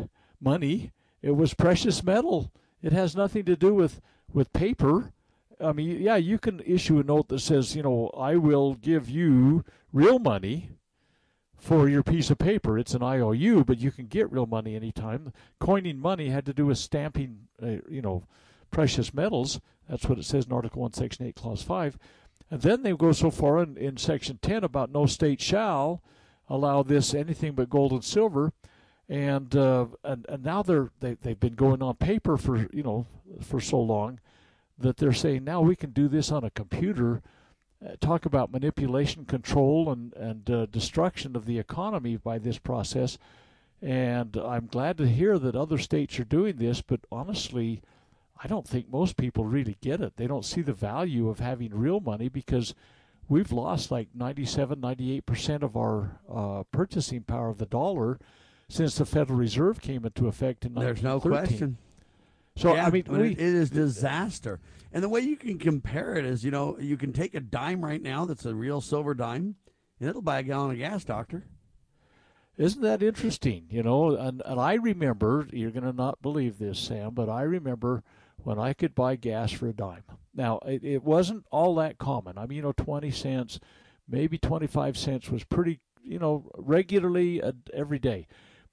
money. It was precious metal. It has nothing to do with with paper. I mean, yeah, you can issue a note that says, you know, I will give you real money for your piece of paper. It's an I O U, but you can get real money anytime. Coining money had to do with stamping, uh, you know, precious metals. That's what it says in Article one, Section eight, Clause five. And then they go so far in, in Section ten about no state shall allow this anything but gold and silver. And uh, and, and now they're, they, they've been going on paper for, you know, for so long, that they're saying now we can do this on a computer. Uh, talk about manipulation, control, and, and uh, destruction of the economy by this process. And I'm glad to hear that other states are doing this, but honestly, I don't think most people really get it. They don't see the value of having real money because we've lost like ninety-seven, ninety-eight percent of our uh, purchasing power of the dollar since the Federal Reserve came into effect in nineteen thirteen. There's no question. So, yeah, I mean, we, it is disaster. And the way you can compare it is, you know, you can take a dime right now that's a real silver dime, and it'll buy a gallon of gas, Doctor. Isn't that interesting? You know, and, and I remember, you're going to not believe this, Sam, but I remember when I could buy gas for a dime. Now, it, it wasn't all that common. I mean, you know, twenty cents, maybe twenty-five cents was pretty, you know, regularly uh, every day.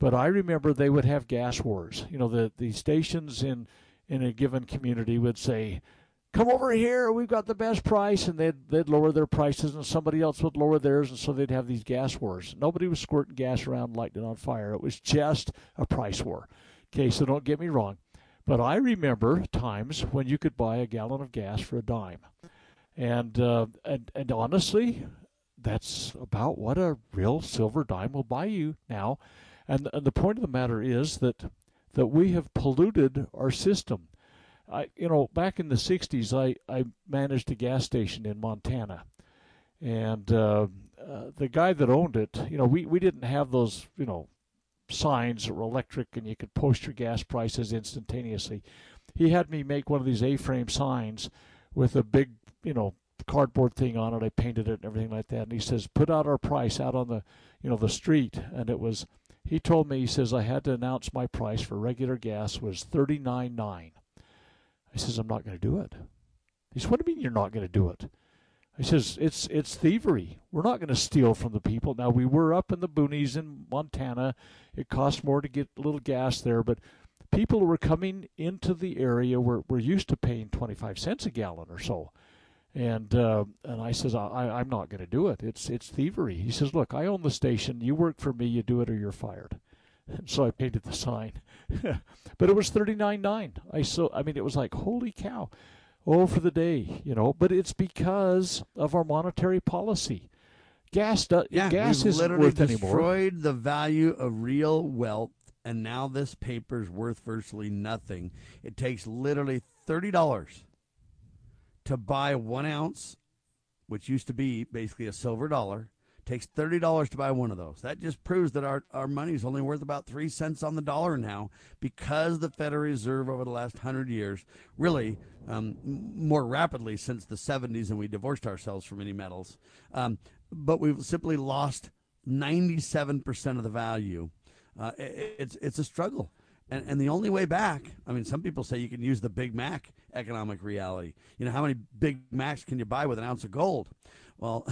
But I remember they would have gas wars. You know, the, the stations in, in a given community would say, come over here, we've got the best price, and they'd, they'd lower their prices, and somebody else would lower theirs, and so they'd have these gas wars. Nobody was squirting gas around, lighting it on fire. It was just a price war. Okay, so don't get me wrong. But I remember times when you could buy a gallon of gas for a dime. And, uh, and, and honestly, that's about what a real silver dime will buy you now. And, and the point of the matter is that that we have polluted our system. I, you know, back in the sixties, I, I managed a gas station in Montana. And uh, uh, the guy that owned it, you know, we, we didn't have those, you know, signs that were electric and you could post your gas prices instantaneously. He had me make one of these A-frame signs with a big, you know, cardboard thing on it. I painted it and everything like that. And he says, put out our price out on the, you know, the street. And it was, he told me, he says, I had to announce my price for regular gas was thirty-nine nine. I says, I'm not going to do it. He says, what do you mean you're not going to do it? I says, it's it's thievery. We're not going to steal from the people. Now, we were up in the boonies in Montana. It cost more to get a little gas there, but people who were coming into the area were, were used to paying twenty-five cents a gallon or so. And uh, and I says, I, I'm not going to do it. It's it's thievery. He says, look, I own the station. You work for me. You do it or you're fired. And so I painted the sign. But it was thirty-nine nine. I so I mean, it was like, holy cow. Oh, for the day, you know. But it's because of our monetary policy. Gas, do, yeah, gas we've isn't literally worth anymore. Destroyed the value of real wealth, and now this paper's worth virtually nothing. It takes literally thirty dollars to buy one ounce, which used to be basically a silver dollar. It takes thirty dollars to buy one of those. That just proves that our, our money is only worth about three cents on the dollar now, because the Federal Reserve over the last hundred years, really um, more rapidly since the seventies, and we divorced ourselves from any metals. Um, but we've simply lost ninety-seven percent of the value. Uh, it, it's it's a struggle. And, and the only way back, I mean, some people say you can use the Big Mac economic reality. You know, how many Big Macs can you buy with an ounce of gold? Well,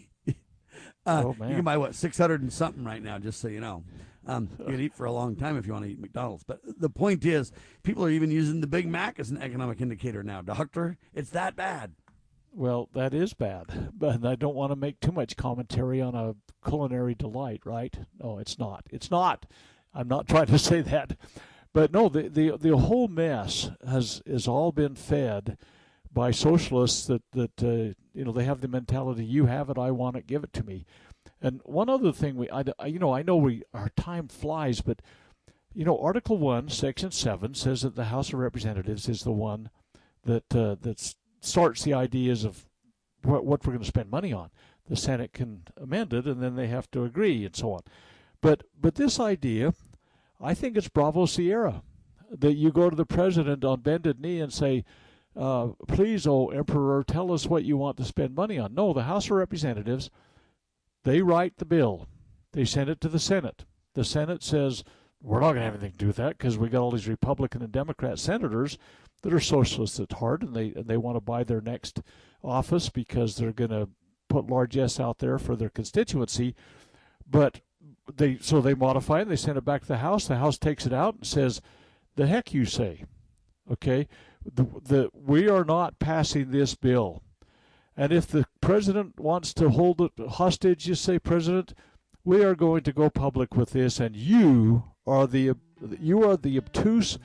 uh, oh, man. You can buy, what, six hundred and something right now, just so you know. Um, you can eat for a long time if you want to eat McDonald's. But the point is, people are even using the Big Mac as an economic indicator now. Doctor, it's that bad. Well, that is bad, but I don't want to make too much commentary on a culinary delight, right? No, it's not. It's not. I'm not trying to say that. But no, the, the, the whole mess has, has all been fed by socialists that, that uh, you know, they have the mentality, you have it, I want it, give it to me. And one other thing, we, I, you know, I know we our time flies, but, you know, Article one, Section seven says that the House of Representatives is the one that uh, that's starts the ideas of what, what we're going to spend money on. The Senate can amend it, and then they have to agree, and so on. But but this idea, I think it's Bravo Sierra, that you go to the president on bended knee and say, uh, please, oh Emperor, tell us what you want to spend money on. No, the House of Representatives, they write the bill. They send it to the Senate. The Senate says, we're not going to have anything to do with that because we got all these Republican and Democrat senators that are socialists at heart, and they and they want to buy their next office because they're going to put largesse out there for their constituency. But they so they modify it, they send it back to the House. The House takes it out and says, the heck you say. Okay? The, the, we are not passing this bill. And if the president wants to hold it hostage, just say, President, we are going to go public with this, and you are the you are the obtuse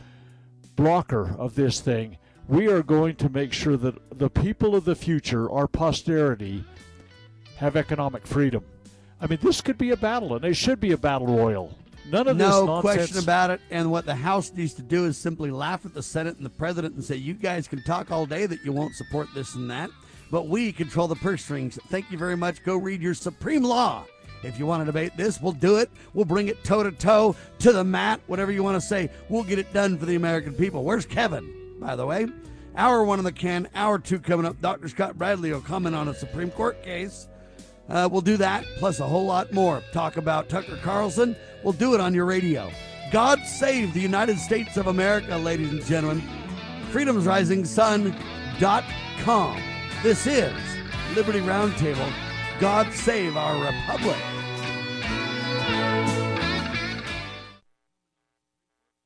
blocker of this thing. We are going to make sure that the people of the future, our posterity, have economic freedom. I mean, this could be a battle, and it should be a battle royal. None of this nonsense. No question about it. And what the House needs to do is simply laugh at the Senate and the president and say, you guys can talk all day that you won't support this and that, but we control the purse strings. Thank you very much. Go read your supreme law. If you want to debate this, we'll do it. We'll bring it toe-to-toe to the mat, whatever you want to say. We'll get it done for the American people. Where's Kevin, by the way? Hour one in the can, hour two coming up. Doctor Scott Bradley will comment on a Supreme Court case. Uh, we'll do that, plus a whole lot more. Talk about Tucker Carlson. We'll do it on your radio. God save the United States of America, ladies and gentlemen. freedoms rising sun dot com. This is Liberty Roundtable. God save our republic.